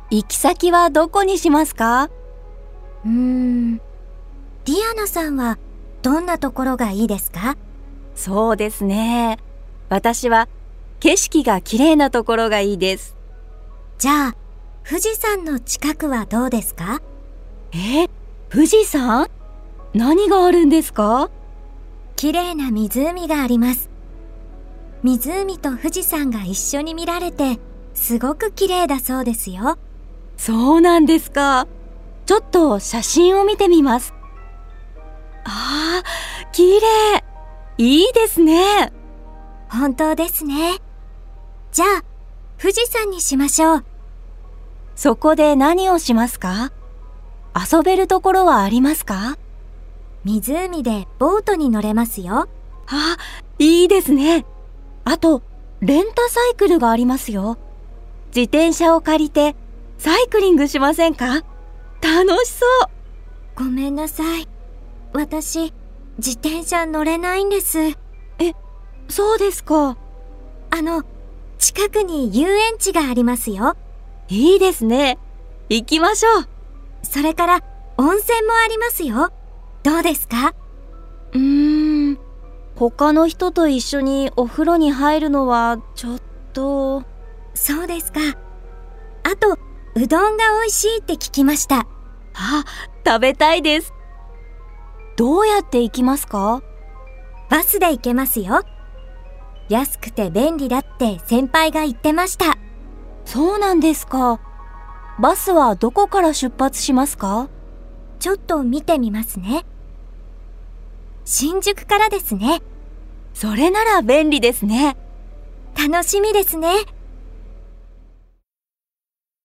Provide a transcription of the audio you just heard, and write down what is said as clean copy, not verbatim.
行き先はどこにしますか？ ディアナさんはどんなところがいいですか？ そうですね。私は景色が綺麗なところがいいです。 じゃあ、富士山の近くはどうですか？ 富士山？何があるんですか？ 綺麗な湖があります。湖と富士山が一緒に見られて、すごく綺麗だそうですよ。 そうなんですか。ちょっと写真を見てみます。綺麗。いいですね。 本当ですね。じゃあ、富士山にしましょう。 そこで何をしますか？遊べるところはありますか？ 湖でボートに乗れますよ。 いいですね。あと、レンタサイクルがありますよ。自転車を借りてサイクリングしませんか？楽しそう。 ごめんなさい。私、自転車乗れないんです。 そうですか。 近くに遊園地がありますよ。 いいですね。行きましょう。 それから温泉もありますよ。どうですか？ 他の人と一緒にお風呂に入るのはちょっと。 そうですか。あと、うどんが美味しいって聞きました。 食べたいです。どうやって行きますか？ バスで行けますよ。安くて便利だって先輩が言ってました。 そうなんですか。バスはどこから出発しますか？ ちょっと見てみますね。新宿からですね。 それなら便利ですね。 楽しみですね。